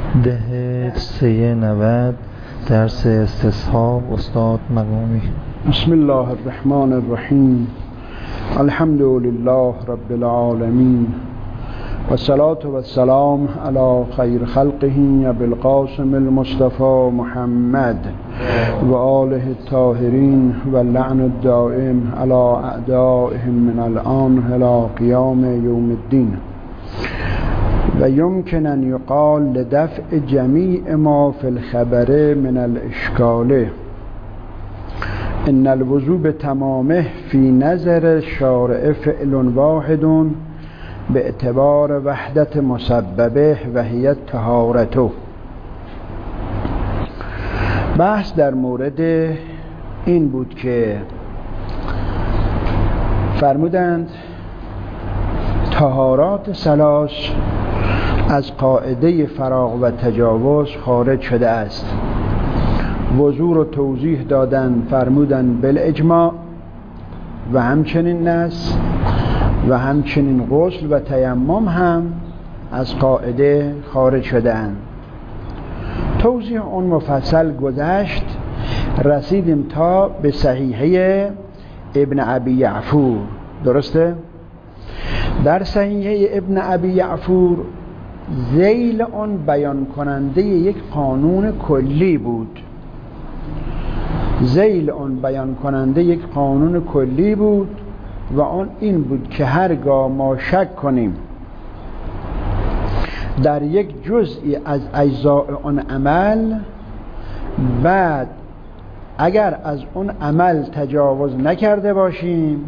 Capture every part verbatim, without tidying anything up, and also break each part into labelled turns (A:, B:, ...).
A: ده سه نود درس استصحاب استاد مقامی.
B: بسم الله الرحمن الرحیم. الحمد لله رب العالمین و الصلاة و السلام علی خیر خلقه ابی القاسم المصطفى محمد و آله الطاهرین و اللعن الدائم علی اعدائهم من الان الی قیام یوم الدین. و یمکن ان یقال لدفع جمیع ما فی الخبر من الاشکال ان الوضوء بتمامه فی نظر الشارع فعل واحد به اعتبار وحدت مسببه و هی طهارته. بحث در مورد این بود که فرمودند طهارات ثلاث از قاعده فراغ و تجاوز خارج شده است. وضو رو توضیح دادن، فرمودن بالاجماع و همچنین نص و همچنین غسل و تیمم هم از قاعده خارج شده اند. توضیح اون مفصل گذشت، رسیدیم تا به صحیحه ابن ابی یعفور. درسته؟ در صحیحه ابن ابی یعفور ذیل اون بیان کننده یک قانون کلی بود. ذیل اون بیان کننده یک قانون کلی بود و اون این بود که هرگاه ما شک کنیم در یک جزئی از اجزاء اون عمل، بعد اگر از اون عمل تجاوز نکرده باشیم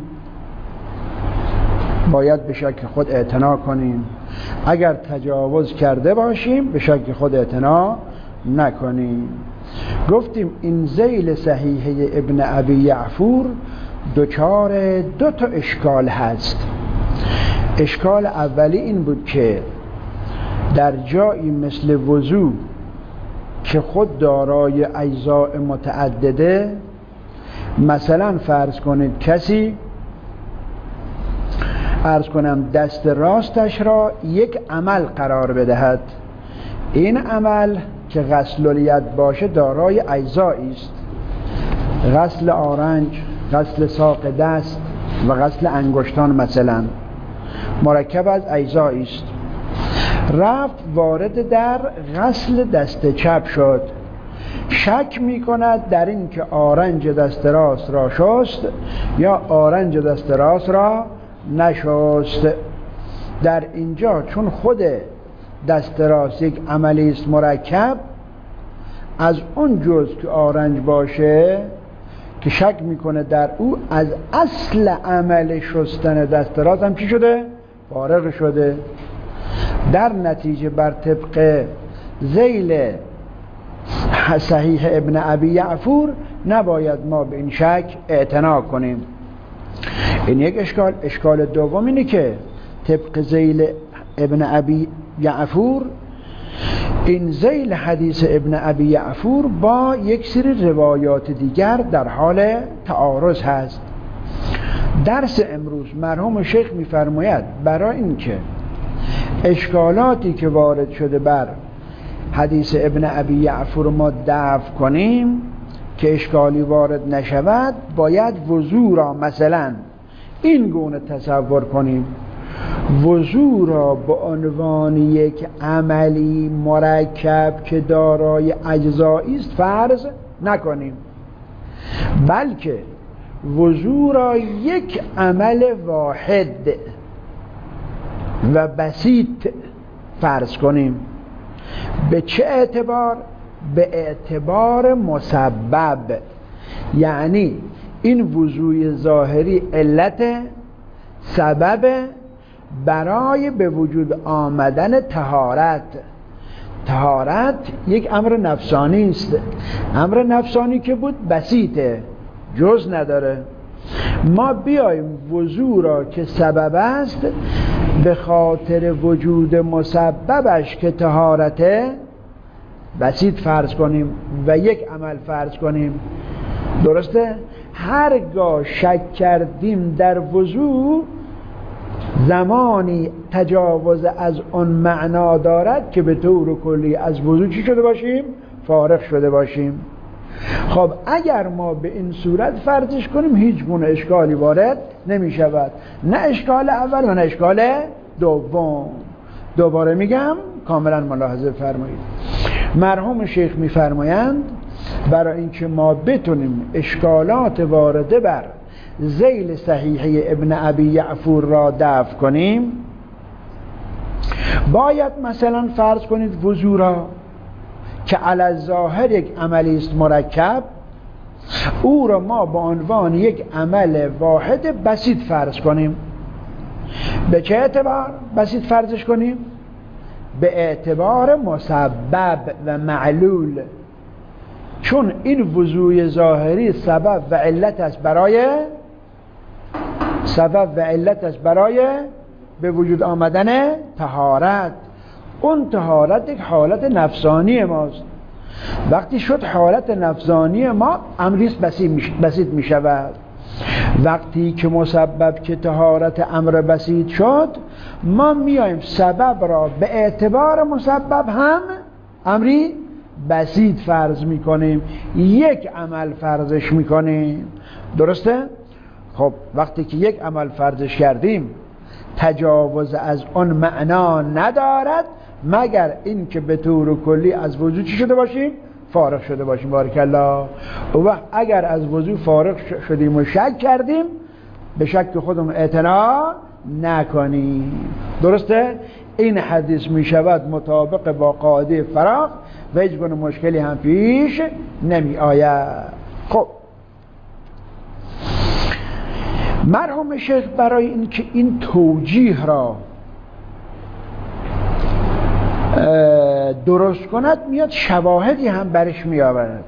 B: باید به شک خود اعتنا کنیم، اگر تجاوز کرده باشیم به شک خود اعتنا نکنیم. گفتیم این ذیل صحیحه ابن ابی یعفور دوچار دو تا اشکال هست. اشکال اولی این بود که در جایی مثل وضو که خود دارای اجزاء متعدده، مثلا فرض کنید کسی عرض کنم دست راستش را یک عمل قرار بدهد، این عمل که غسل الید باشه دارای اجزایی است، غسل آرنج، غسل ساق دست و غسل انگشتان مثلا مرکب از اجزایی است. رفت وارد در غسل دست چپ شد، شک می کند در این که آرنج دست راست را شست یا آرنج دست راست را نشست. در اینجا چون خود دست راست یک عملی است مرکب، از اون جزء که آرنج باشه که شک میکنه در او، از اصل عمل شستن دست راست هم چی شده؟ فارغ شده. در نتیجه بر طبق ذیل صحیح ابن ابی یعفور نباید ما به این شک اعتنا کنیم. این یک اشکال. اشکال دوم اینه که طبق ذیل ابن ابی یعفور، این ذیل حدیث ابن ابی یعفور با یک سری روایات دیگر در حال تعارض هست. درس امروز مرحوم شیخ می‌فرماید برای اینکه اشکالاتی که وارد شده بر حدیث ابن ابی یعفور ما دفع کنیم که اشکالی وارد نشود، باید وضو را مثلا این گونه تصور کنیم: وضو را به عنوان یک عملی مرکب که دارای اجزایی است فرض نکنیم، بلکه وضو را یک عمل واحد و بسیط فرض کنیم. به چه اعتبار؟ به اعتبار مسبب، یعنی این وضوی ظاهری علت سبب برای به وجود آمدن طهارت. طهارت یک امر نفسانی است، امر نفسانی که بود بسیطه، جز نداره. ما بیایم وضو را که سبب است به خاطر وجود مسببش که طهارته بسیط فرض کنیم و یک عمل فرض کنیم. درسته؟ هرگاه شک کردیم در وضو زمانی تجاوز از اون معنا دارد که به طور کلی از وضو چی شده باشیم؟ فارغ شده باشیم. خب اگر ما به این صورت فرضش کنیم هیچ گونه اشکالی وارد نمی شود، نه اشکال اول و نه اشکال دوم. دوباره میگم کاملا ملاحظه فرمایید. مرحوم شیخ میفرمایند برای اینکه ما بتونیم اشکالات وارده بر ذیل صحیحه ابن ابی یعفور را دفع کنیم، باید مثلا فرض کنید وضو را که علی الظاهر یک عملی است مرکب، او را ما به عنوان یک عمل واحد بسیط فرض کنیم. به چه اعتبار بسیط فرضش کنیم؟ به اعتبار مسبب و معلول، چون این وضوء ظاهری سبب و علت است برای سبب و علت است برای به وجود آمدن طهارت. اون طهارت یک حالت نفسانی ماست. وقتی شد حالت نفسانی ما، امریست بسیط می شود. وقتی که مسبب که طهارت امر بسیط شد، ما میایم سبب را به اعتبار مسبب هم امری بسیط فرض میکنیم، یک عمل فرضش میکنیم. درسته؟ خب وقتی که یک عمل فرضش کردیم تجاوز از اون معنا ندارد مگر این که به طور کلی از وضو چی شده باشیم؟ فارغ شده باشیم. بارک الله. و وقت اگر از وضو فارغ شدیم و شک کردیم، به شک خودمون اعتنا نکنیم. درسته؟ این حدیث می شود مطابق با قاعده فراغ و هیچ گونه مشکلی هم پیش نمی آید. خب مرحوم شیخ برای اینکه این توجیه را درست کند میاد شواهدی هم برش می آورد.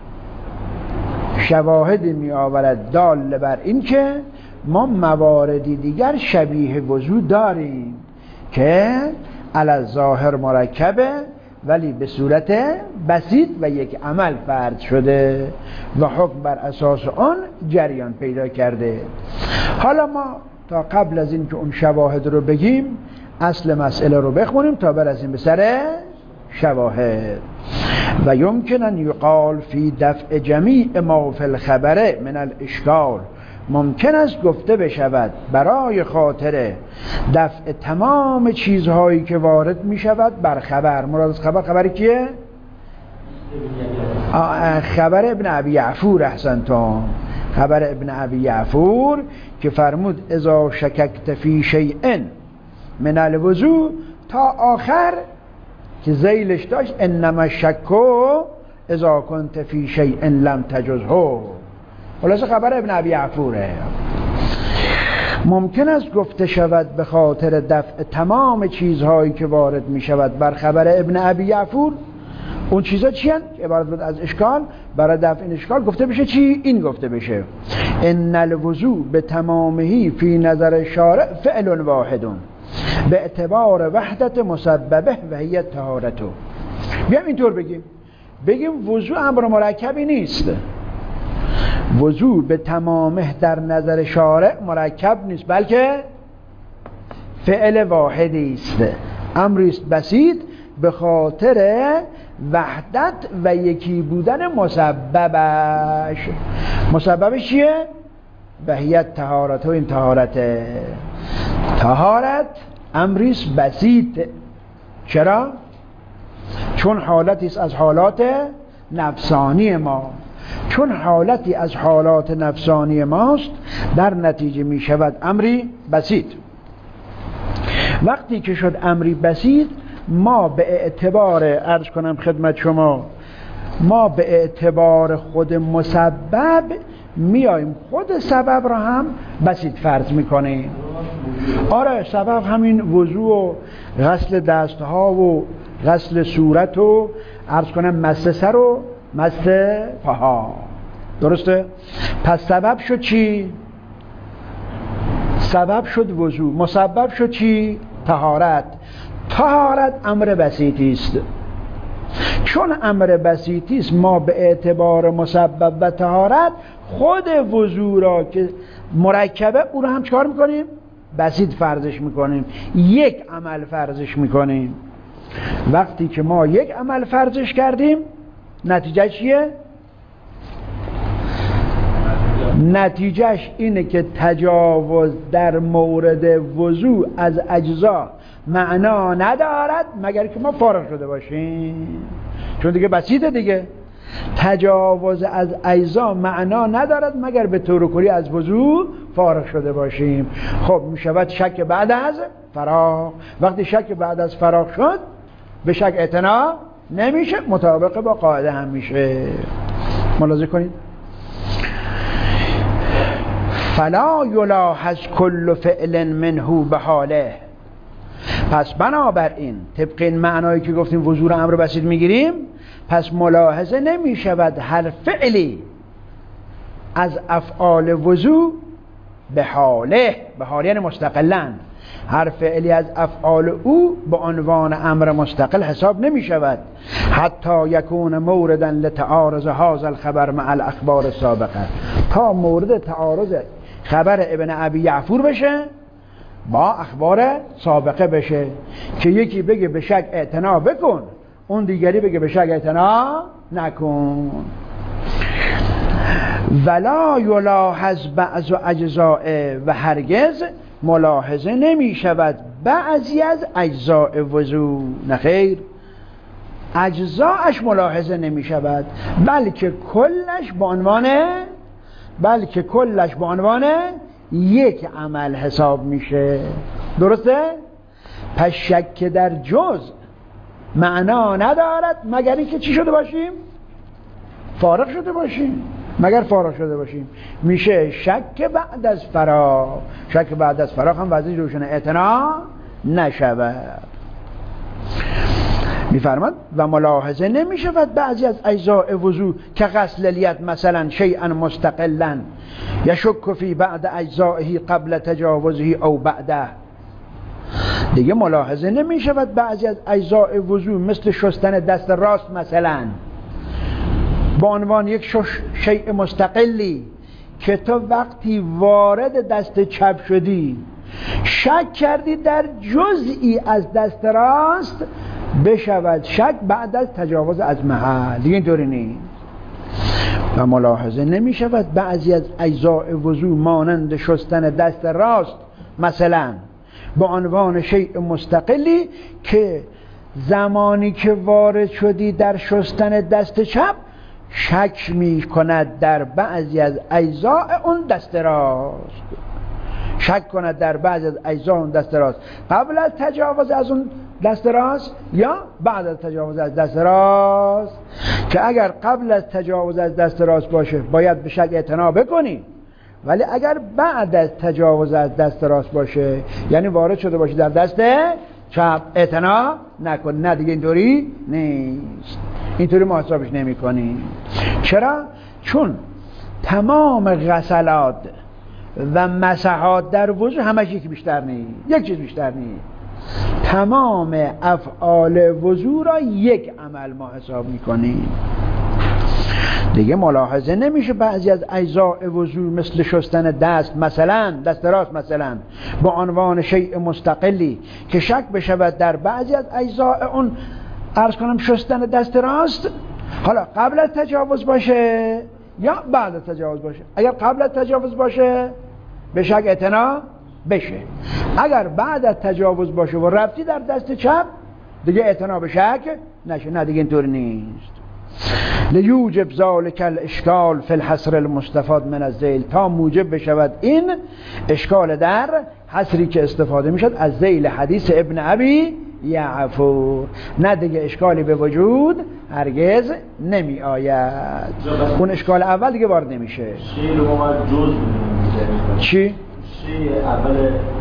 B: شواهدی می آورد دال بر این که ما مواردی دیگر شبیه وضو داریم که علی الظاهر مرکبه ولی به صورت بسیط و یک عمل فرض شده و حکم بر اساس آن جریان پیدا کرده. حالا ما تا قبل از این که اون شواهد رو بگیم اصل مسئله رو بخونیم تا برسیم به سر شواهد. و یمکن ان یقال فی دفع جمیع ما فی الخبر من الاشکال، ممکن است گفته بشود برای خاطر دفع تمام چیزهایی که وارد می شود بر خبر. مراد از خبر خبر کیه؟ خبر ابن ابی یعفور. احسنتم. خبر ابن ابی یعفور که فرمود اذا شککت فی شیء من الوضوء تا آخر که ذیلش داشت انما شکو اذا کنت فی شیء لم تجزه. خلاصه خبر ابن ابی یعفوره. ممکن است گفته شود به خاطر دفع تمام چیزهایی که وارد می شود بر خبر ابن ابی یعفور. اون چیزا چی هست؟ عبارت بود از اشکال. برای دفع این اشکال گفته بشه چی؟ این گفته بشه ان الوضوء به تمامهی فی نظر شارع فعل واحد به اعتبار وحدت مسببه و هی طهارته. بیام اینطور بگیم بگیم وضوء امر مرکبی نیست. وضوء به تمامه در نظر شارع مرکب نیست بلکه فعل واحدی است، امری است بسیط به خاطر وحدت و یکی بودن مسببش. مسببش چیه؟ بهیت طهارت. و این طهارت طهارت امری است بسیط. چرا؟ چون حالتی است از حالات نفسانی ما. چون حالتی از حالات نفسانی ماست در نتیجه می شود امری بسیط. وقتی که شد امری بسیط ما به اعتبار عرض کنم خدمت شما ما به اعتبار خود مسبب میایم خود سبب را هم بسیط فرض میکنیم. آره سبب همین وضو و غسل دستها و غسل صورت و عرض کنم مس سر و مس پاها. درسته؟ پس سبب شد چی؟ سبب شد وضو. مسبب شد چی؟ طهارت. طهارت امر بسیطی است. چون امر بسیطی است ما به اعتبار مسبب و طهارت خود وضو را که مرکبه او را هم چکار میکنیم؟ بسیط فرضش میکنیم، یک عمل فرضش میکنیم. وقتی که ما یک عمل فرضش کردیم نتیجه چیه؟ نتیجهش اینه که تجاوز در مورد وضوع از اجزا معنا ندارد مگر که ما فارغ شده باشیم، چون دیگه بسیطه دیگه. تجاوز از اجزا معنا ندارد مگر به طور کلی از وضوع فارغ شده باشیم. خب میشود شک بعد از فراغ. وقتی شک بعد از فراغ شد به شک اعتنا نمیشه، مطابق با قاعده هم میشه. ملاحظه کنید فلا یلاحظ کل فعل منه به حاله. پس بنابراین طبق این معنایی که گفتیم وضوع امر بسیط میگیریم، پس ملاحظه نمی شود هر فعلی از افعال وضوع به حاله، به حاله یعنی مستقلاً، هر فعلی از افعال او به عنوان امر مستقل حساب نمی شود حتی یکون مورداً لتعارض هذا الخبر مع الاخبار السابقه، تا مورد تعارض خبر ابن ابی یعفور بشه با اخبار سابقه بشه، که یکی بگه به شک اعتنا بکن، اون دیگری بگه به شک اعتنا نکن. ولا یلاحظ بعض اجزاء، و هرگز ملاحظه نمی شود بعضی از اجزاء وضوع، نخیر، اجزاءش ملاحظه نمی شود، بلکه کلش به عنوان بلکه کلش به عنوان یک عمل حساب میشه. درسته؟ پس شک در جز معنا ندارد مگر اینکه چی شده باشیم؟ فارغ شده باشیم. مگر فارغ شده باشیم میشه شک بعد از فراغ. شک بعد از فراغ هم وضعی روشن اعتنا نشود. میفرماد و ملاحظه نمی شود بعضی از اجزاء وضوع که غسل الید مثلا شیئا مستقلا یشک فی بعد اجزائه قبل تجاوزه او بعده. دیگه ملاحظه نمی شود بعضی از اجزاء وضوع مثل شستن دست راست مثلا با عنوان یک شیء مستقلی که تو وقتی وارد دست چپ شدی شک کردی در جزئی از دست راست بشود شک بعد از تجاوز از محل. دیگه اینطوری نیست. و ملاحظه نمی شود بعضی از اجزاء وضوع مانند شستن دست راست مثلا به عنوان شیء مستقلی که زمانی که وارد شدی در شستن دست چپ شک می کند در بعضی از اجزاء اون دست راست، شک کند در بعضی از اجزاء اون دست راست قبل از تجاوز از اون دست راست یا بعد از تجاوز از دست راست، که اگر قبل از تجاوز از دست راست باشه باید به شک اعتنا بکنی، ولی اگر بعد از تجاوز از دست راست باشه یعنی وارد شده باشه در دست چپ اعتنا نکن. نه دیگه اینطوری نیست، اینطوری ما حسابش نمی کنیم. چرا؟ چون تمام غسلات و مسحات در وضو همش یک بیشتر نیست، یک چیز بیشتر نیست. تمام افعال وضو را یک عمل ما حساب می کنیم. دیگه ملاحظه نمیشه بعضی از اجزاء وضو مثل شستن دست مثلا دست راست مثلا با عنوان شیء مستقلی که شک بشود در بعضی از اجزاء اون عرض کنم شستن دست راست حالا قبل از تجاوز باشه یا بعد از تجاوز باشه. اگر قبل از تجاوز باشه به شک اعتنا بشه، اگر بعد از تجاوز باشه و ربطی در دست چپ دیگه اعتنا به شک نشه. نه دیگه اینطور نیست. لیوجب ذالک الاشکال فی الحصر المستفاد من الذیل، تا موجب بشود این اشکال در حصری که استفاده میشد از ذیل حدیث ابن ابی یعفور. نه دیگه اشکالی به وجود هرگز نمی آید. اون اشکال اول دیگه وارد نمیشه. چی؟ اول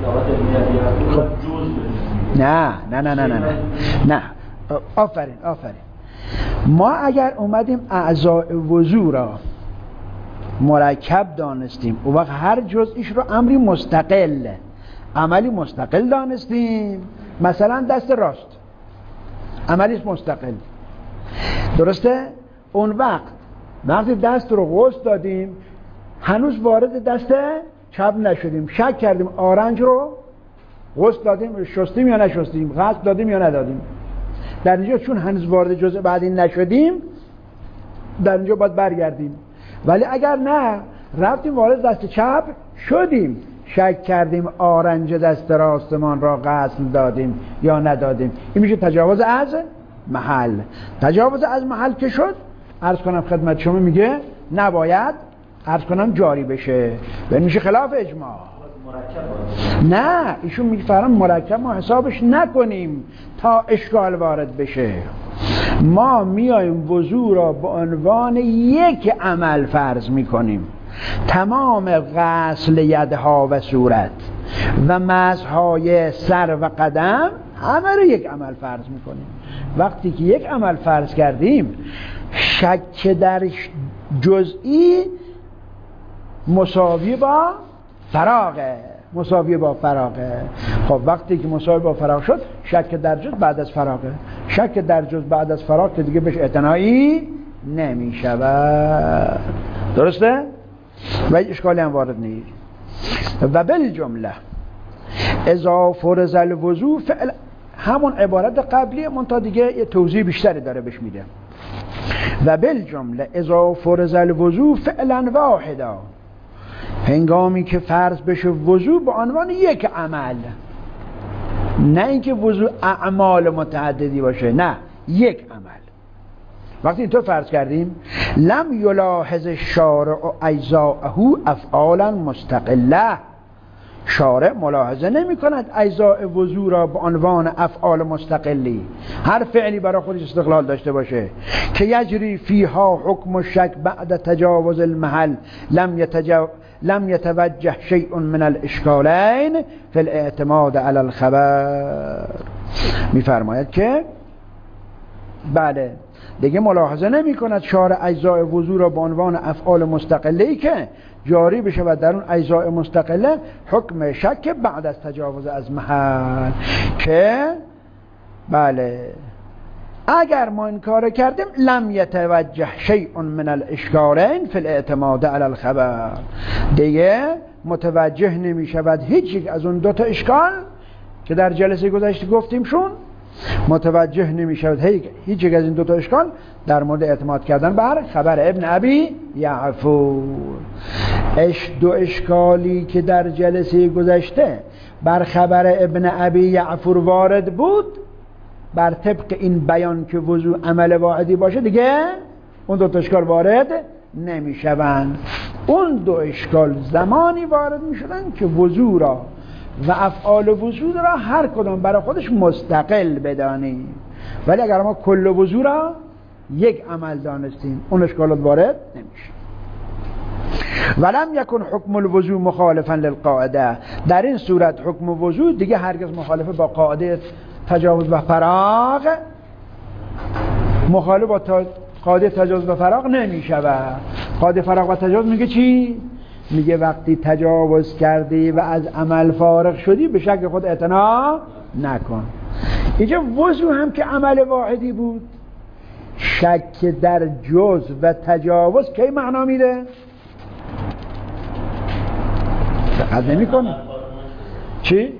B: نه نه نه نه نه نه نه آفرین آفرین. ما اگر اومدیم اعضاء وضو را مرکب دانستیم و وقت هر جزئیش رو امری مستقل عملی مستقل دانستیم، مثلا دست راست عملیش مستقل، درسته؟ اون وقت وقتی دست رو غسل دادیم هنوز وارد دست چپ نشدیم، شک کردیم آرنج رو غسل دادیم، شستیم یا نشستیم، غسل دادیم یا ندادیم. در اینجا چون هنوز وارد جزء بعدی نشدیم در اینجا باید برگردیم. ولی اگر نه رفتیم وارد دست چپ شدیم، شک کردیم آرنج دست راستمان را غسل دادیم یا ندادیم، این میشه تجاوز از محل. تجاوز از محل که شد عرض کنم خدمت شما میگه نباید عرض کنم جاری بشه و میشه خلاف اجماع. نه ایشون میفرم مرکب ما حسابش نکنیم تا اشکال وارد بشه. ما میایم وضو را به عنوان یک عمل فرض میکنیم. تمام غسل یدها و صورت و مسح‌های سر و قدم همه رو یک عمل فرض میکنیم. وقتی که یک عمل فرض کردیم شک در جزئی مساوی با فراغه، مساوی با فراغه. خب وقتی که مساوی با فراغ شد شک در جز بعد از فراغه. شک در جز بعد از فراغ که دیگه بهش اعتنایی نمی شود. درسته؟ و اشکالی هم وارد نیست. و بالجمله اذا فرض الوضوء فعلا، همون عبارت قبلی منتها دیگه یه توضیح بیشتری داره بهش میده. و بالجمله اذا فرض الوضوء فعلا واحدا، هنگامی که فرض بشه وضوء به عنوان یک عمل، نه اینکه وضوء اعمال متعددی باشه، نه یک عمل. وقتی اینطور فرض کردیم لم یلاحظ الشارع اجزاءه افعالا مستقله، شارع ملاحظه نمی کند اجزاء وضو را به عنوان افعال مستقلی، هر فعلی برای خودش استقلال داشته باشه که یجری فیها حکم الشک بعد تجاوز المحل لم یتجو... لم یتوجه شیء من الاشکالین فی الاعتماد علی الخبر. میفرماید که بله دیگه ملاحظه نمی کند شارع اجزاء وضو را به عنوان افعال مستقله‌ای که جاری بشه و در اون اجزاء مستقله حکم شک بعد از تجاوز از محل، که بله اگر ما این کار کردیم لم یتوجه شیء من الاشکالین فی الاعتماد علی الخبر، دیگه متوجه نمی شود هیچ یک از اون دو تا اشکال که در جلسه گذشته گفتیم شون، متوجه نمی شود هیچ یک از این دو تا اشکال در مورد اعتماد کردن بر خبر ابن ابی یعفور. اش دو اشکالی که در جلسه گذشته بر خبر ابن ابی یعفور وارد بود، بر طبق این بیان که وضو عمل واحدی باشه دیگه اون دو تا اشکال وارد نمی شوند. اون دو اشکال زمانی وارد می شدن که وضو را و افعال وضو را هر کدام برای خودش مستقل بدانیم، ولی اگر ما کل وضو را یک عمل دانستیم اون اشکالات وارد نمیشه. ولم یکن حکم الوضو مخالفا للقاعده، در این صورت حکم وضو دیگه هرگز مخالفه با قاعده تجاوز و فراغ، مخالف با قاعده تجاوز و فراغ نمی شود. قاعده فراغ و تجاوز میگه چی؟ میگه وقتی تجاوز کردی و از عمل فارغ شدی به شک خود اعتنا نکن. اینجا وضو هم که عمل واحدی بود، شک در جز و تجاوز کی معنا میده؟ دقت نمی کنی؟ چی؟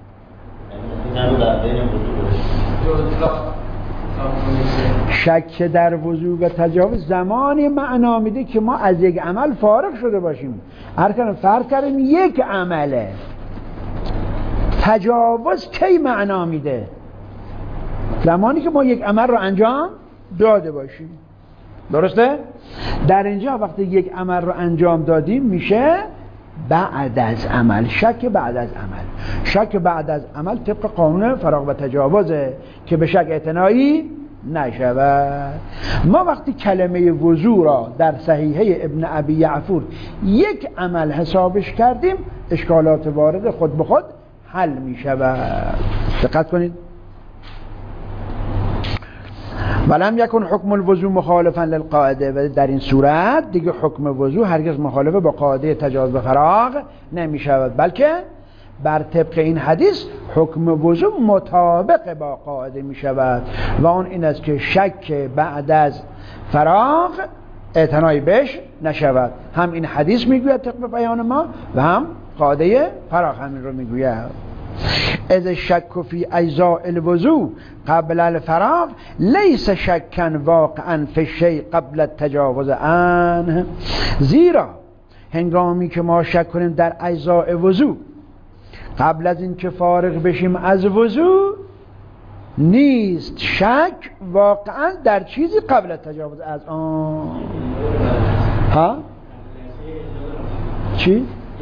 B: شک در وضو و تجاوز زمانی معنا میده که ما از یک عمل فارغ شده باشیم. هر کنم فرق کردیم یک عمله. تجاوز کی معنا میده؟ زمانی که ما یک عمل رو انجام داده باشیم. درسته؟ در اینجا وقتی یک عمل رو انجام دادیم میشه بعد از عمل، شک بعد از عمل. شک بعد از عمل طبق قانون فراغ و تجاوزه که به شک اعتنایی نشود. ما وقتی کلمه وضو را در صحیحه ابن ابی یعفور یک عمل حسابش کردیم اشکالات وارد خود به خود حل می شود. دقت کنید. ولم یکن حکم الوضو مخالفا للقاعده، و در این صورت دیگه حکم وضو هرگز مخالفه با قاعده تجاوز و فراغ نمی شود، بلکه بر طبق این حدیث حکم وضو مطابق با قاعده می شود و اون این است که شک بعد از فراغ اعتنایی بهش نشود. هم این حدیث میگوید طبق بیان ما و هم قاعده فراغ همین رو میگوید. از شک فی اجزاء الوضوء قبل الفراغ لیس شکا واقعا فی الشیء قبل التجاوز عنه. زیرا هنگامی که ما شک کنیم در اجزاء وضوء قبل از اینکه فارغ بشیم از وضوء، نیست شک واقعا در چیزی قبل تجاوز از آن. ها؟ چی؟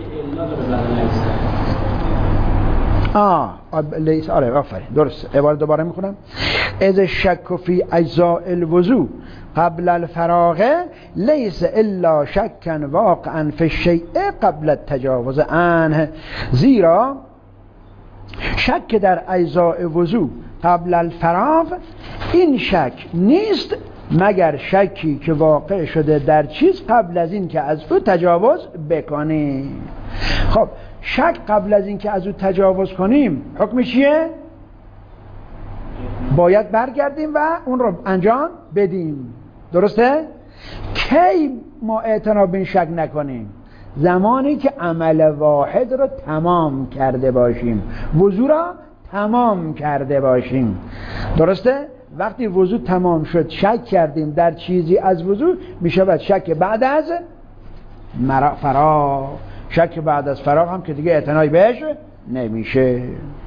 B: آه لیس. آره آفرین، درست. عبارت دوباره میخونم. از شک فی اجزاء الوضوء قبل الفراغ لیس الا شکا واقعا فی الشیء قبل التجاوز عنه. زیرا شک در اجزاء وضوء قبل الفراغ این شک نیست مگر شکی که واقع شده در چیز قبل از این که از او تجاوز بکنیم. خب شک قبل از این که از او تجاوز کنیم حکم چیه؟ باید برگردیم و اون رو انجام بدیم. درسته؟ کی ما اعتنا به این شک نکنیم؟ زمانی که عمل واحد رو تمام کرده باشیم، وضو را تمام کرده باشیم. درسته؟ وقتی وضو تمام شد شک کردیم در چیزی از وضو، میشه بعد شک بعد از فراغ. شک بعد از فراغ هم که دیگه اعتنایی بهش نمیشه.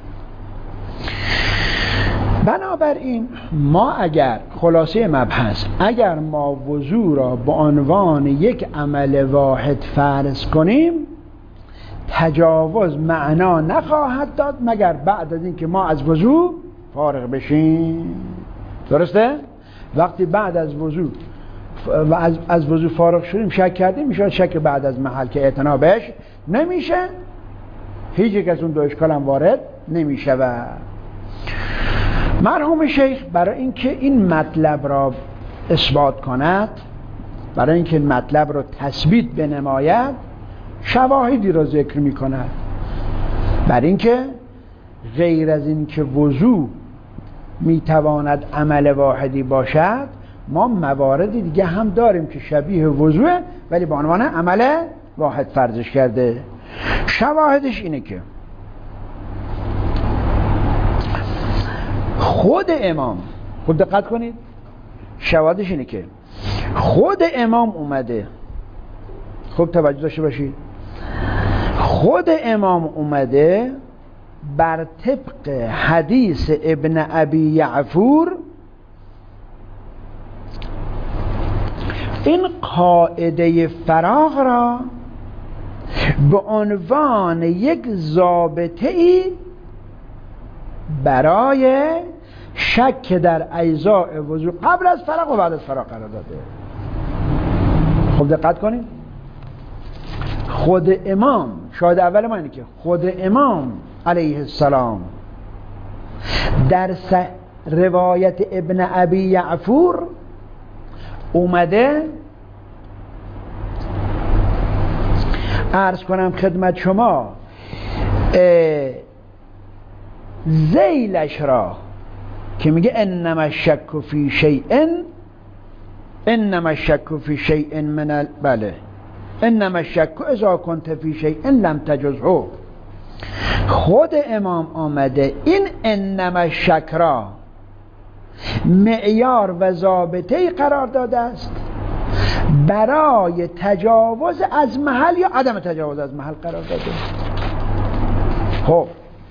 B: بنابراین ما اگر خلاصه مبحث اگر ما وضو را به عنوان یک عمل واحد فرض کنیم، تجاوز معنا نخواهد داد مگر بعد از اینکه ما از وضو فارغ بشیم. درسته؟ وقتی بعد از وضو و از, از وضو فارغ شدیم شک کردیم، میشه شک بعد از محل که اعتنا بهش نمیشه، هیچ یک از اون دو اشکال هم وارد نمیشه. و مرحوم شیخ برای اینکه این مطلب را اثبات کند، برای اینکه این مطلب را تثبیت بنماید، شواهدی را ذکر می کند. برای اینکه غیر از اینکه وضو می تواند عمل واحدی باشد، ما مواردی دیگه هم داریم که شبیه وضوه ولی به عنوان عمل واحد فرضش کرده. شواهدش اینه که خود امام، خود دقت کنید، شواهدش اینه که خود امام اومده، خوب توجه داشته باشید، خود امام اومده بر طبق حدیث ابن ابی یعفور این قاعده فراغ را به عنوان یک ضابطه‌ای برای شک در اجزاء وضو قبل از فراغ و بعد از فراغ قرار داده. خب دقت کنید، خود امام، شاهد اول ما اینه که خود امام علیه السلام در روایت ابن ابی یعفور اومده، عرض کنم خدمت شما، ذیلش را که میگه انما الشک فی شیء، انما الشک فی شیء من ال... بله انما الشک اذا كنت فی شیء لم تجزه. خود امام آمده این انما الشک را معیار و ضابطه‌ای قرار داده است برای تجاوز از محل یا عدم تجاوز از محل قرار داده. خب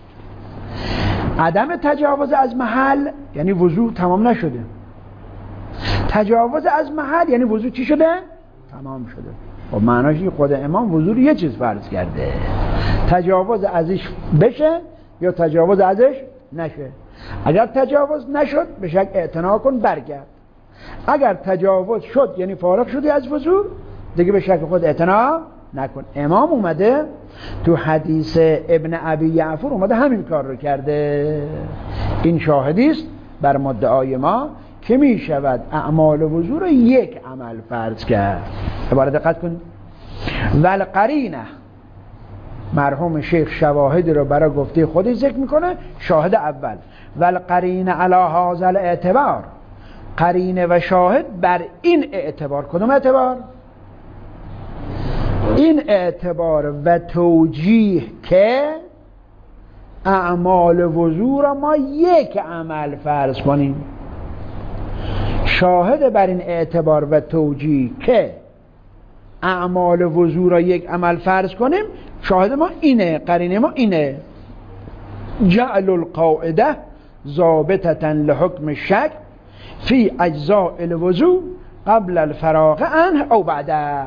B: عدم تجاوز از محل یعنی وضو تمام نشده، تجاوز از محل یعنی وضو چی شده؟ تمام شده. خب معناش این خود امام وضو رو یه چیز فرض کرده، تجاوز ازش بشه یا تجاوز ازش نشه. اگر تجاوز نشد به شک اعتنا کن برگرد، اگر تجاوز شد یعنی فارغ شدی از وضو دیگه به شک خود اعتنا نکن. امام اومده تو حدیث ابن ابی یعفور اومده همین کار رو کرده. این شاهدی است بر مدعای ما که می شود اعمال وضو رو یک عمل فرض کرد. عبارت دقت کن. والقرینه، مرحوم شیخ شواهدی رو برای گفته خودش ذکر میکنه. شاهد اول والقرینه علی هذا الاعتبار قرینه و شاهد بر این اعتبار. کدوم اعتبار؟ این اعتبار و توجیه که اعمال وضو را ما یک عمل فرض کنیم. شاهد بر این اعتبار و توجیه که اعمال وضو را یک عمل فرض کنیم، شاهد ما اینه، قرینه ما اینه. جعل القاعده ضابطة لحکم الشک فی اجزاء الوضو قبل الفراغ عنه او بعده.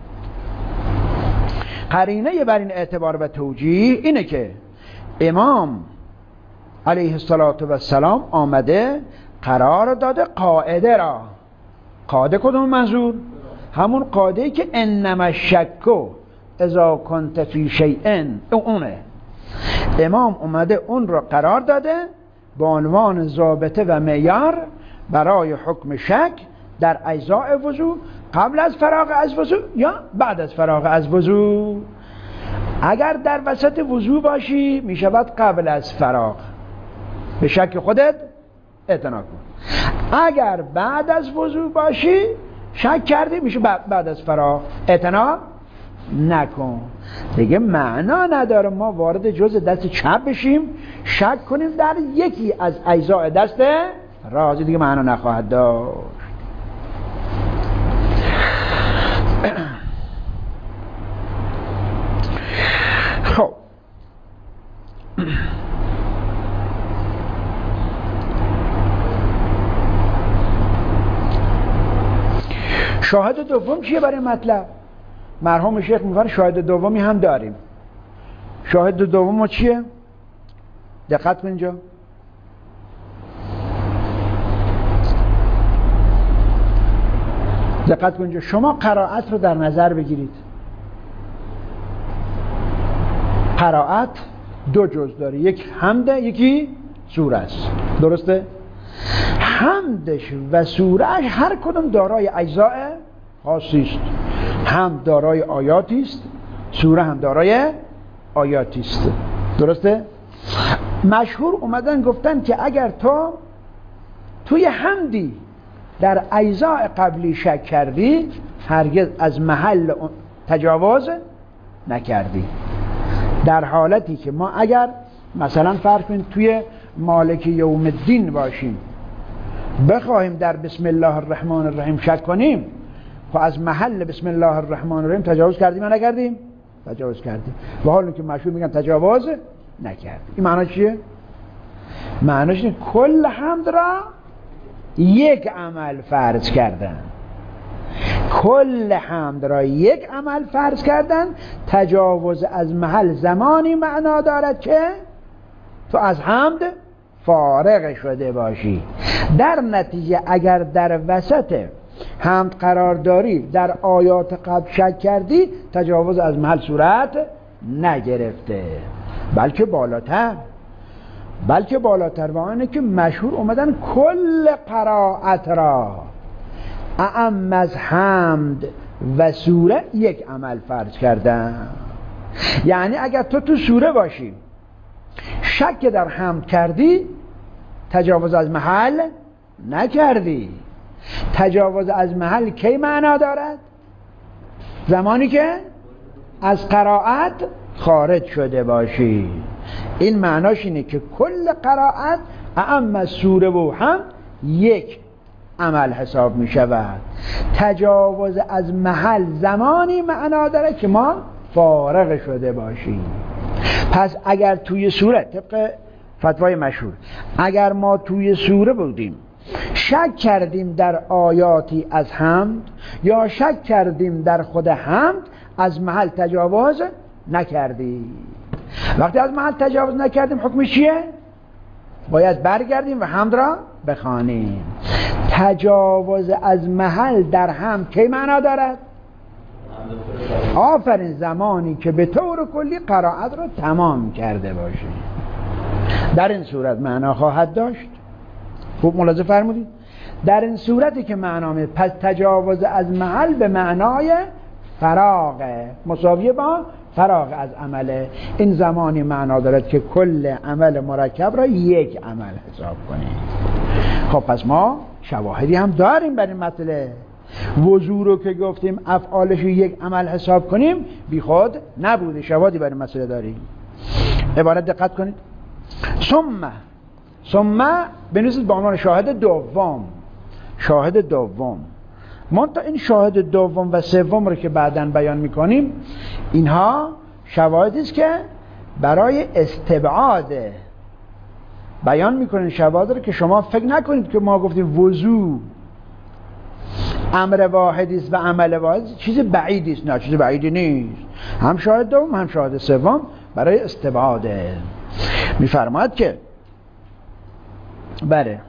B: قرینه بر این اعتبار و توجیه اینه که امام علیه السلام آمده قرار داده قاعده را. قاعده کدوم منظور؟ همون قاعده‌ای که انما الشک اذا کنت فی شیء، اونه. امام اومده اون را قرار داده به عنوان ضابطه و معیار برای حکم شک در اجزاء وضو قبل از فراغ از وضو یا بعد از فراغ از وضو. اگر در وسط وضو باشی می شود قبل از فراغ، به شک خودت اعتنا کن. اگر بعد از وضو باشی شک کردی میشه بعد از فراغ، اعتنا نکن. دیگه معنا نداره ما وارد جزء دست چپ بشیم شک کنیم در یکی از اجزاء دست راست، دیگه معنا نخواهد داشت. خب شاهد دوم چیه برای مطلب؟ مرحوم شیخ میفرماید شاهد دومی هم داریم. شاهد دوم ما چیه؟ دقت کن اینجا. دقت کن اینجا. شما قرائت رو در نظر بگیرید. قرائت دو جز داره، یک حمده، یکی سوره است. درسته؟ حمدش و سورهش هر کدوم دارای اجزاء خاصی است. حمد دارای آیاتی است، سوره هم دارای آیاتی است. درسته؟ مشهور اومدن گفتن که اگر تو توی حمدی در اجزاء قبلی شک کردی هرگز از محل تجاوز نکردی. در حالتی که ما اگر مثلا فرض کنیم توی مالک یوم الدین باشیم بخواهیم در بسم الله الرحمن الرحیم شک کنیم، خب از محل بسم الله الرحمن الرحیم تجاوز کردیم یا نکردیم؟ تجاوز کردیم. و حالا که مشهور میگن تجاوز نکردیم. این معنی چیه؟ معنیش اینه کل حمد را یک عمل فرض کردن. کل حمد را یک عمل فرض کردن. تجاوز از محل زمانی معنا دارد که تو از حمد فارغ شده باشی. در نتیجه اگر در وسط حمد قرار داری در آیات قبل شک کردی تجاوز از محل صورت نگرفته، بلکه بالاتر بلکه بالاتر و آنه که مشهور اومدن کل قرائت را اعم از حمد و سوره یک عمل فرض کردن. یعنی اگر تو تو سوره باشی شک در حمد کردی تجاوز از محل نکردی. تجاوز از محل کی معنا دارد؟ زمانی که از قرائت خارج شده باشی. این معناش اینه که کل قرائت اعم از سوره و حمد یک عمل حساب می شود. تجاوز از محل زمانی معنا داره که ما فارغ شده باشیم. پس اگر توی سوره طبق فتوای مشهور اگر ما توی سوره بودیم شک کردیم در آیاتی از حمد یا شک کردیم در خود حمد از محل تجاوز نکردیم. وقتی از محل تجاوز نکردیم حکمش چیه؟ باید برگردیم و حمد را بخوانیم. تجاوز از محل در حمد کی معنا دارد؟ آفرین، زمانی که به طور کلی قرائت را تمام کرده باشی. در این صورت معنا خواهد داشت. خوب ملاحظه فرمودید؟ در این صورتی که معنامه پس تجاوز از محل به معنای فراغه، مساویه با فراغ از عمله. این زمانی معنا دارد که کل عمل مرکب را یک عمل حساب کنیم. خب پس ما شواهدی هم داریم بر این مسئله. وضو رو که گفتیم افعالش یک عمل حساب کنیم بی خود نبوده، شواهدی بر این مسئله داریم. عبارت دقت کنید. ثم ثم بنویسید به عنوان شاهد دوم. شاهد دوم منتها این شاهد دوم و سوم رو که بعداً بیان میکنیم، اینها شواهدی است که برای استبعاد بیان میکنین. شواهد رو که شما فکر نکنید که ما گفتیم وضو امر واحدی است و عمل واحد چیز بعیدی است. نه، چیز بعیدی نیست. هم شاهد دوم هم شاهد سوم برای استبعاده. میفرماد که بله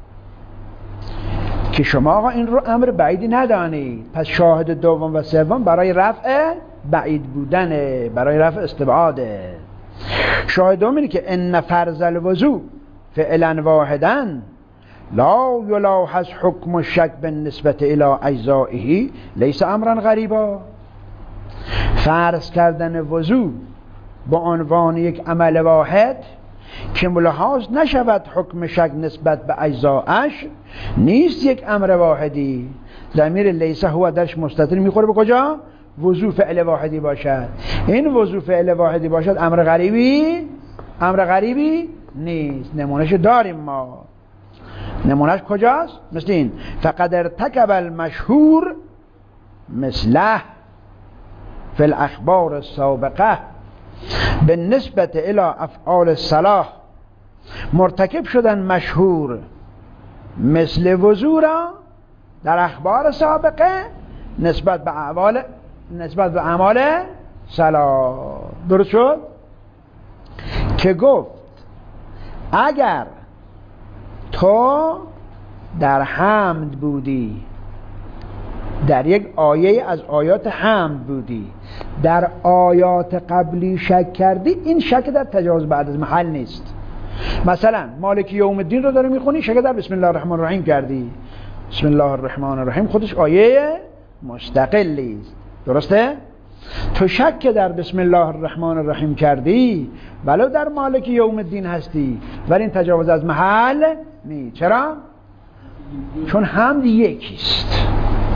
B: که شما آقا این رو امر بعیدی ندانید، پس شاهد دوم و سوم برای رفع بعید بودنه، برای رفع استبعاده. شاهد دوم اینه که ان فرض الوضو فعلا واحدا لا یلاحظ حکم الشک بالنسبه الی اجزائه لیس امرا غریبا. فرض کردن وضو با عنوان یک عمل واحد که ملاحظ نشود حکم شک نسبت به اجزاش نیست یک امر واحدی. ضمیر لیس هو درش مستتر میخوره به کجا؟ وضو فعل واحدی باشد. این وضو فعل واحدی باشد امر غریبی امر غریبی نیست. نمونهش داریم ما. نمونهش کجاست؟ مثل این فقد ارتکب المشهور مثله فی الاخبار السابقه بالنسبه الى افعال الصلاح. مرتکب شدن مشهور مثل وضو را در اخبار سابقه نسبت به اعمال نسبت به اعمال صلاح. درست شد؟ که گفت اگر تو در حمد بودی، در یک آیه از آیات حمد بودی، در آیات قبلی شک کردی، این شک در تجاوز بعد از محل نیست. مثلا مالک یوم الدین رو داره میخونی، شک در بسم الله الرحمن الرحیم کردی. بسم الله الرحمن الرحیم خودش آیه مستقلی است. درسته؟ تو شک در بسم الله الرحمن الرحیم کردی ولو در مالک یوم الدین هستی، ولی این تجاوز از محل نی. چرا؟ چون حمد یکیست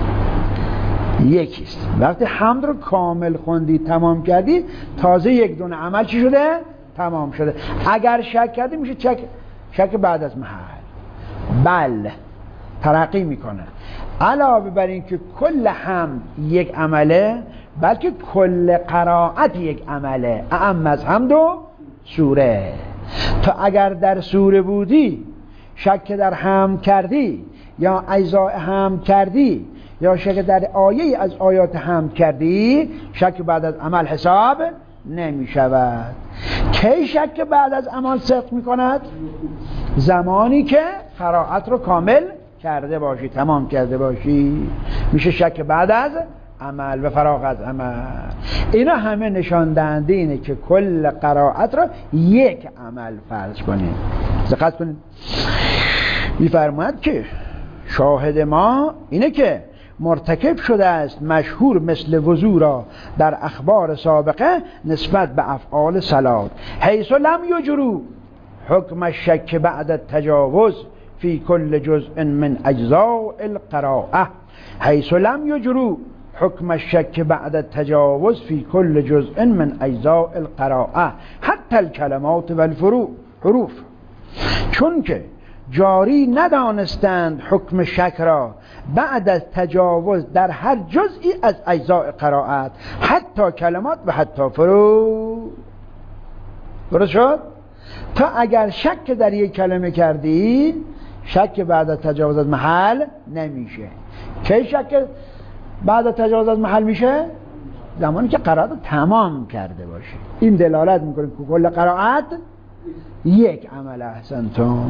B: یکیست وقتی حمد رو کامل خوندی تمام کردی، تازه یک دونه عمل چی شده؟ تمام شده. اگر شک کردی میشه شک شک بعد از محل. بله ترقی میکنه. علاوه بر این که کل حمد یک عمله، بلکه کل قرائت یک عمله. اعم از حمد و سوره. تو اگر در سوره بودی شک در حمد کردی یا اجزاء حمد کردی یا شک در آیه از آیات حمد کردی، شک بعد از عمل حساب نمی شود. کی شک بعد از عمل صدق می کند؟ زمانی که قرائت رو کامل کرده باشی، تمام کرده باشی، میشه شک بعد از عمل و فراغ از عمل. اینا همه نشان دهنده اینه که کل قرائت رو یک عمل فرض کنیم. دقت کنید. میفرماید که شاهد ما اینه که مرتکب شده است مشهور مثل وضو را در اخبار سابقه نسبت به افعال صلات، حیث لم یجروا حکم الشک بعد التجاوز فی کل جزء من اجزاء القراءه. حیث لم یجروا حکم الشک بعد التجاوز فی کل جزء من اجزاء القراءه حتی الکلمات و الحروف. چون که جاری ندانستند حکم شک را بعد از تجاوز در هر جزئی از اجزاء قرائت، حتی کلمات و حتی فروع. درست شد؟ تا اگر شک در یک کلمه کردی، شک بعد از تجاوز از محل نمیشه. کی شک بعد از تجاوز از محل میشه؟ زمانی که قرائت تمام کرده باشه. این دلالت میکنه که کل قرائت یک عمل. احسنتم.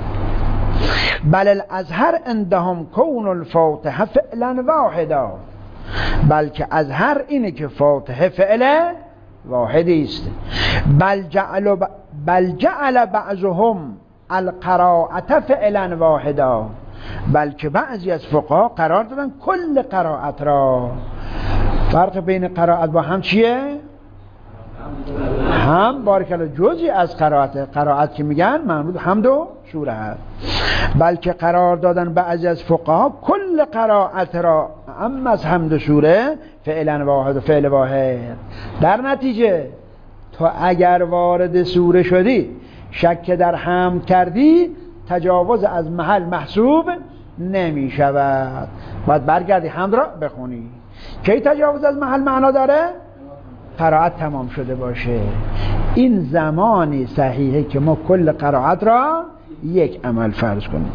B: بل الازهر عندهم کون الفاتحه فعلا واحدا. بلکه ازهر اینه که فاتحه فعل واحدی است. بل جعل بل جعل بعضهم القراءه فعلا واحدا. بلکه بعضی از فقها قرار دادن کل قرائت را. فرق بین قرائت با هم چیه؟ هم بارکلا جزئی از قرائت قرائت که میگن مربوط حمد و سوره هست، بلکه قرار دادن بعضی از فقها کل قرائت را اما از حمد و سوره فعلا واحد و فعل واحد. در نتیجه تو اگر وارد سوره شدی شک در حمد کردی تجاوز از محل محسوب نمی شود، باید برگردی حمد را بخونی. کی تجاوز از محل معنا داره؟ قرائت تمام شده باشه. این زمانی صحیحه که ما کل قرائت را یک عمل فرض کنیم.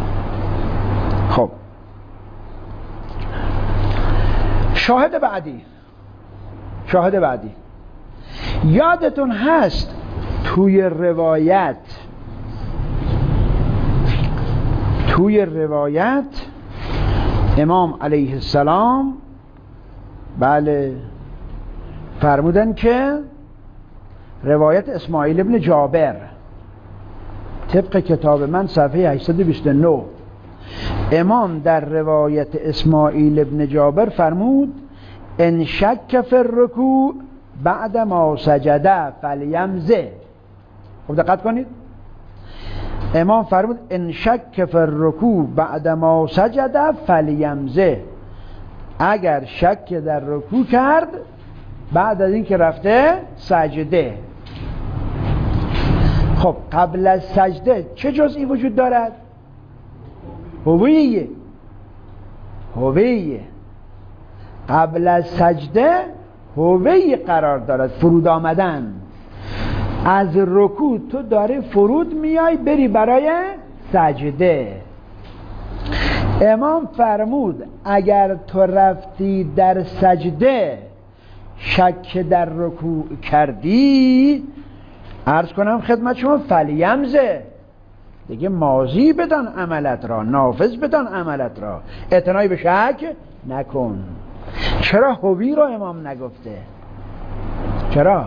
B: خب شاهد بعدی شاهد بعدی یادتون هست توی روایت توی روایت امام علیه السلام بله فرمودن که روایت اسماعیل ابن جابر طبق کتاب من صفحه هشتصد و بیست و نه، امام در روایت اسماعیل ابن جابر فرمود ان شک فی الرکوع بعد ما سجده فلیمزه. خب دقت کنید، امام فرمود ان شک فی الرکوع بعد ما سجده فلیمزه، اگر شک در رکوع کرد بعد از این که رفته سجده. خب قبل از سجده چه جزئی وجود دارد؟ هویه هویه قبل از سجده هویه قرار دارد، فرود آمدن. از رکوع تو داری فرود میای بری برای سجده. امام فرمود اگر تو رفتی در سجده شک در رکوع کردی، عرض کنم خدمت شما فلیمزه، دیگه ماضی بدان عملت را، نافذ بدان عملت را، اعتنایی به شک نکن. چرا هوی را امام نگفته؟ چرا؟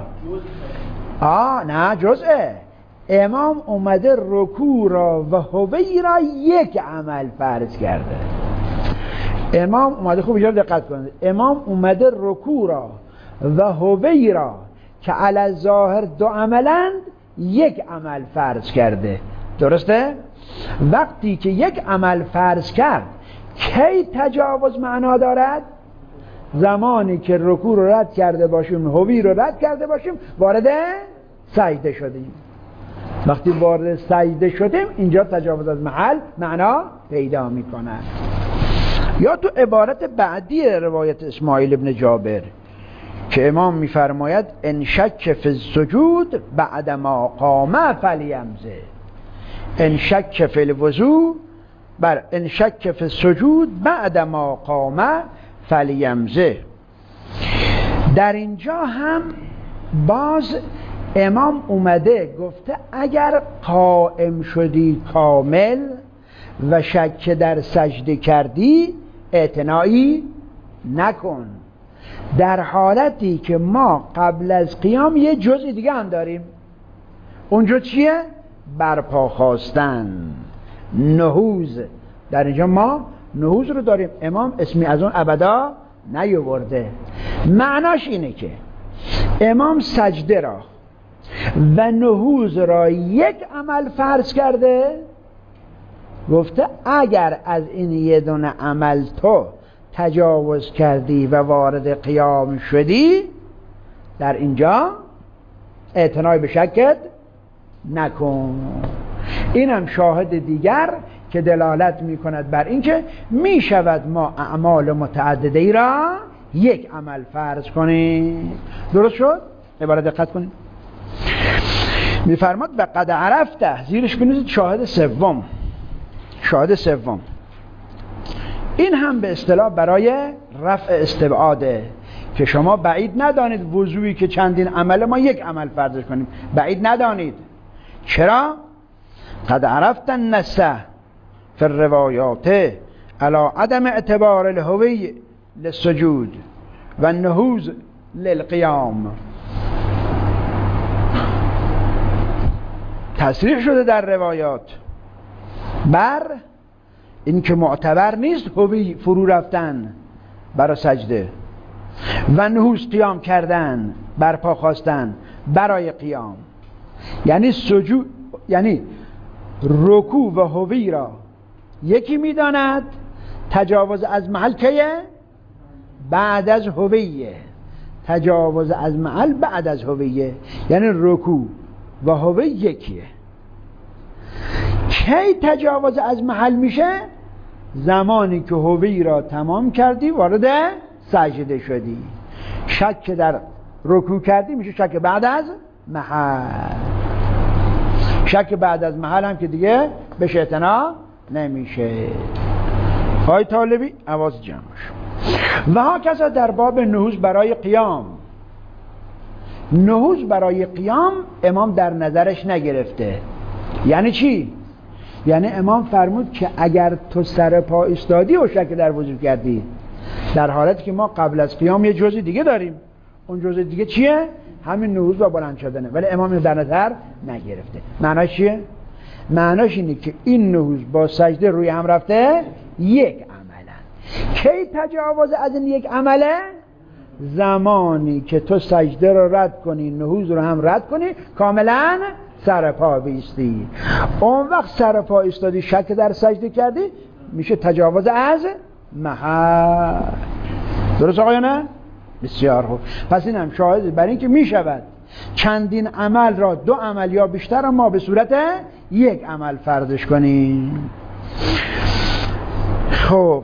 B: آه نه جزءه. امام اومده رکوع را و هوی را یک عمل فرض کرده. امام اومده، خوب اینجا دقت کنید، امام اومده رکوع را و هوی را که علی ظاهر دو عملند یک عمل فرض کرده. درسته؟ وقتی که یک عمل فرض کرد کی تجاوز معنا دارد؟ زمانی که رکوع رو رد کرده باشیم، هوی رو رد کرده باشیم، وارد سجده شدیم. وقتی وارد سجده شدیم اینجا تجاوز از محل معنا پیدا میکنه. یا تو عبارت بعدی روایت اسماعیل ابن جابر که امام میفرماید ان شک فی السجود بعد ما قام فلیمزه، ان شک فی الوضوء بر ان شک فی السجود بعد ما قام فلیمزه. در اینجا هم باز امام اومده گفته اگر قائم شدی کامل و شک در سجده کردی اعتنایی نکن، در حالتی که ما قبل از قیام یه جزء دیگه هم داریم. اونجا چیه؟ برپا خواستن، نهوض. در اینجا ما نهوض رو داریم، امام اسمی از اون ابدا نیاورده. معناش اینه که امام سجده را و نهوض را یک عمل فرض کرده، گفته اگر از این یه دونه عمل تو تجاوز کردی و وارد قیام شدی، در اینجا اعتنای به شکت نکن. اینم شاهد دیگر که دلالت می کند بر اینکه می شود ما اعمال متعدده ای را یک عمل فرض کنیم. درست شد؟ عبارت دقت کنید. می فرماد و قد عرفته، زیرش بنویسید شاهد سوم. شاهد سوم این هم به اصطلاح برای رفع استبعاده که شما بعید ندانید وضوعی که چندین عمل ما یک عمل فرض کنیم، بعید ندانید. چرا؟ قد عرفت النسه فی الروایات علی عدم اعتبار الهوی للسجود و النهوض للقیام. تصریح شده در روایات بر این که معتبر نیست هوی فرو رفتن برای سجده و نهوض قیام کردن، برپا خواستن برای قیام، یعنی سجود، یعنی رکوع و هوی را یکی میداند، تجاوز از محل کیه؟ بعد از هویه. تجاوز از محل بعد از هویه، یعنی رکوع و هوی یکیه. کی تجاوز از محل میشه؟ زمانی که هوی را تمام کردی وارد سجده شدی. شک در رکوع کردی میشه شک بعد از محل. شک بعد از محل هم که دیگه بهش اعتنا نمیشه. آقای طالبی حواس جمع باشه. و ها کسا در باب نهوض برای قیام. نهوض برای قیام امام در نظرش نگرفته. یعنی چی؟ یعنی امام فرمود که اگر تو سر پا ایستادی و شک در وضو کردی، در حالتی که ما قبل از قیام یه جزء دیگه داریم، اون جزء دیگه چیه؟ همین نهوض و بلند شدنه، ولی امام در نظر نگرفته. معناش چیه؟ معناش اینه که این نهوض با سجده روی هم رفته یک عمله. کی تجاوز از این یک عمله؟ زمانی که تو سجده رو رد کنی، نهوض رو هم رد کنی، کاملا سر پا بیستی. اون وقت سر پا ایستادی شک در سجده کردی، میشه تجاوز از محل. درست آقایانه؟ بسیار خوب. پس این هم شاهد بر این که میشود چندین عمل را، دو عمل یا بیشتر، ما به صورت یک عمل فرضش کنیم. خب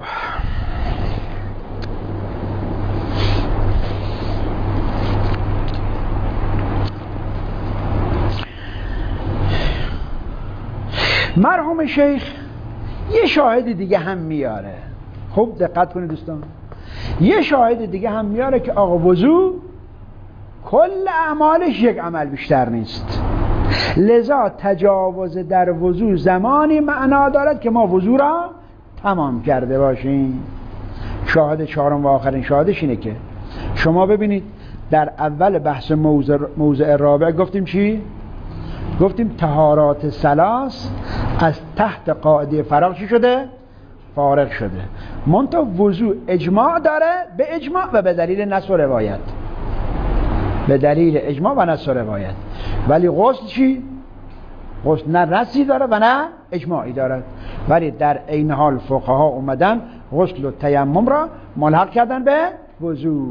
B: مرحوم شیخ یه شاهد دیگه هم میاره. خوب دقت کنید دوستان، یه شاهد دیگه هم میاره که آقا وضو کل اعمالش یک عمل بیشتر نیست، لذا تجاوز در وضو زمانی معنا دارد که ما وضو را تمام کرده باشیم. شاهد چهارم و آخرین شاهدش اینه که شما ببینید در اول بحث موضع, موضع رابع گفتیم چی؟ گفتیم طهارات ثلاث از تحت قاعده فراغ چی شده؟ فارغ شده. منتها وضو اجماع داره، به اجماع و به دلیل نص و روایت، به دلیل اجماع و نص و روایت. ولی غسل چی؟ غسل نه نصی داره و نه اجماعی دارد، ولی در این حال فقها اومدن غسل و تیمم را ملحق کردن به وضو.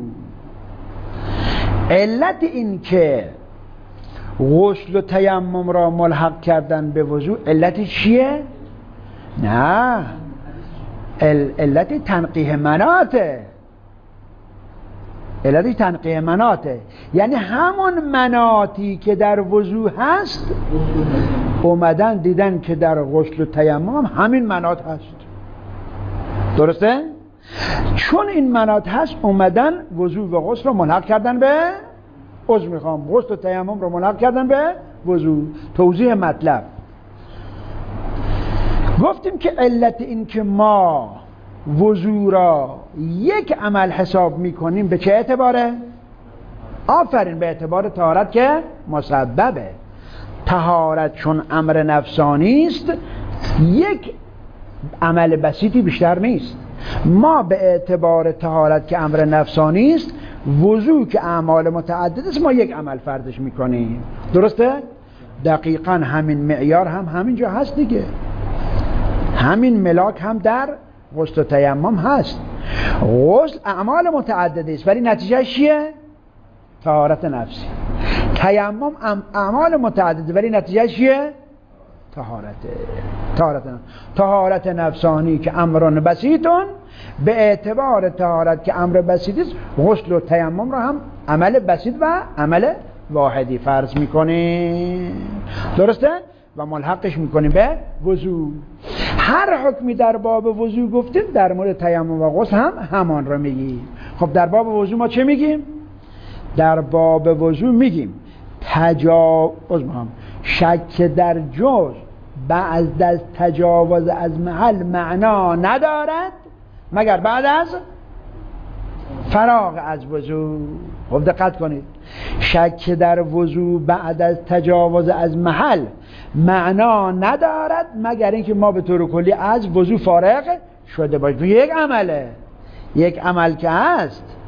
B: علت این که غسل و تیمم را ملحق کردن به وضو علت چیه؟ نه، علت تنقیح مناته. علت تنقیح مناته یعنی همون مناتی که در وضو هست اومدن دیدن که در غسل و تیمم همین منات هست. درسته؟ چون این منات هست اومدن وضو و غسل رو ملحق کردن به عذر میخوام غسل و تیمم رو ملحق کردن به وضو. توضیح مطلب گفتیم که علت این که ما وضو را یک عمل حساب میکنیم به چه اعتباره؟ آفرین، به اعتبار طهارت که مسببه. طهارت چون امر نفسانی است یک عمل بسیطی بیشتر نیست. ما به اعتبار طهارت که امر نفسانی است، وضو که اعمال متعدد است، ما یک عمل فرضش میکنیم. درسته؟ دقیقاً همین معیار هم همینجا هست دیگه. همین ملاک هم در غسل و تیمم هست. غسل اعمال متعدد است ولی نتیجه چیه؟ طهارت نفسی. تیمم اعمال متعدد ولی نتیجه چیه؟ طهارت طهارت طهارت نفسانی که امران بسیطون، به اعتبار طهارت که امر بسیط است غسل و تیمم را هم عمل بسیط و عمل واحدی فرض میکنیم. درسته؟ و ملحقش میکنیم به وضو. هر حکمی در باب وضو گفتیم در مورد تیمم و غسل هم همان رو میگیم. خب در باب وضو ما چه میگیم؟ در باب وضو میگیم تجاوز هم شک در جز بعد از تجاوز از محل معنا ندارد مگر بعد از فراغ از وضو. خب دقت کنید، شک در وضو بعد از تجاوز از محل معنا ندارد مگر اینکه ما به طور کلی از وضو فارغ شده باشیم. یک عمله، یک عمل که هست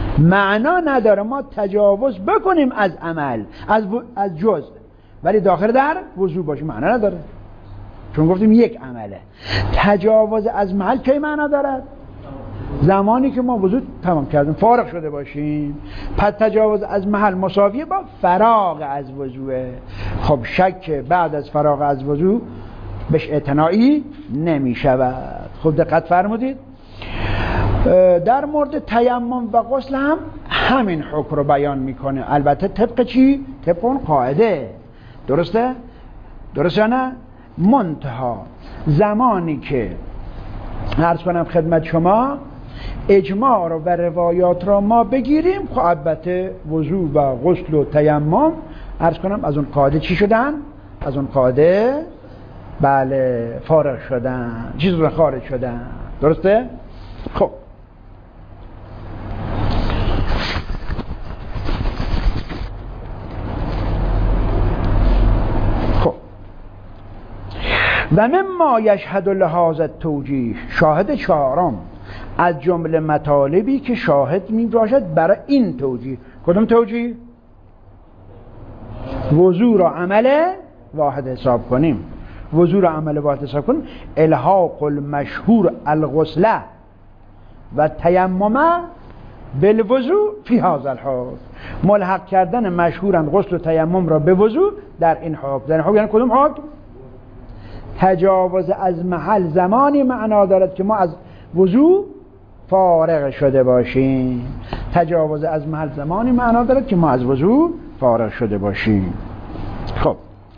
B: معنا نداره ما تجاوز بکنیم از عمل، از از جزء، ولی داخل در وضو باشه معنا نداره، چون گفتیم یک عمله. تجاوز از محل کی معنا دارد؟ زمانی که ما وضو تمام کردیم فارغ شده باشیم. پس تجاوز از محل مساویه با فراغ از وضوء. خب شک بعد از فراغ از وضو بهش اعتنایی نمی شود. خب دقت فرمودید. در مورد تیمم و غسل هم همین حکم رو بیان میکنه، البته طبق چی؟ طبق اون قاعده. درسته؟ درسته نه؟ منتها زمانی که عرض کنم خدمت شما اجماع رو و روایات رو ما بگیریم، خب البته وضو و غسل و تیمم عرض کنم از اون قاعده چی شدن؟ از اون قاعده بله فارغ شدن، چیز رو خارج شدن. درسته؟ خب خب و مما یشهد لهذا التوجیه، شاهد چهارم از جمله مطالبی که شاهد می باشد برای این توجیه. کدوم توجیه؟ وضو را عمل واحد حساب کنیم. وضو را عمل واحد حساب کنیم. الحاق المشهور الغسل و تیمم بالوضو فی هذا الحال، ملحق کردن مشهورن غسل و تیمم را به وضو در این حکم. در این حکم یعنی کدوم حکم؟ تجاوز از محل زمانی معنا دارد که ما از وضو فارغ شده باشیم. تجاوز از محل زمانی معنا دارد که ما از وضو فارغ شده باشیم. خب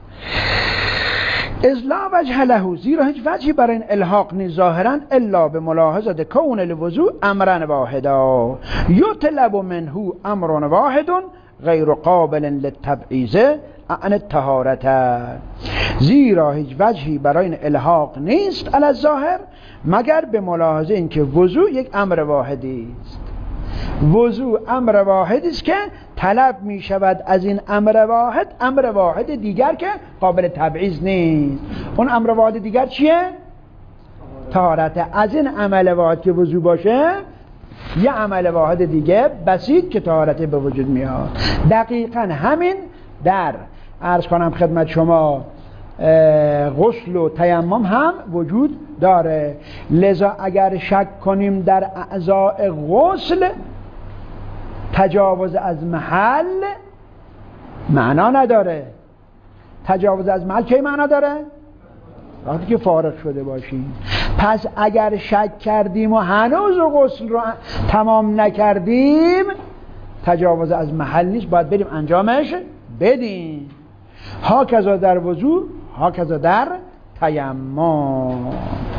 B: ازلا وجه له، زیرا هیچ وجهی برای این الحاق نیست ظاهرا الا به ملاحظه کون الوضوء امرا واحدا یطلب منه امر واحد غیر قابل للتبعیض عن الطهارت. زیرا هیچ وجهی برای این الحاق نیست علی الظاهر مگر به ملاحظه اینکه وضوء یک امر واحدی است. وضوء امر واحدی است که طلب می شود از این امر واحد امر واحد دیگر که قابل تبعیض نیست. اون امر واحد دیگر چیه؟ طهارت. از این عمل واحد که وضوء باشه یه عمل واحد دیگه بسیط که طهارت به وجود میاد. دقیقاً همین در عرض کنم خدمت شما غسل و تیمم هم وجود داره. لذا اگر شک کنیم در اعضاء غسل، تجاوز از محل معنا نداره. تجاوز از محل کی معنا داره؟ وقتی که فارغ شده باشیم. پس اگر شک کردیم و هنوز غسل رو تمام نکردیم، تجاوز از محل نیست، باید بریم انجامش بدیم. هاکذا در وضو، هاکذا در تیمم.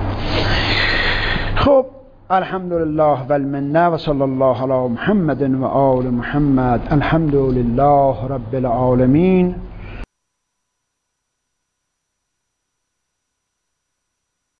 B: خب الحمدلله و المنه و صلی الله علی محمد و آل محمد. الحمدلله رب العالمین.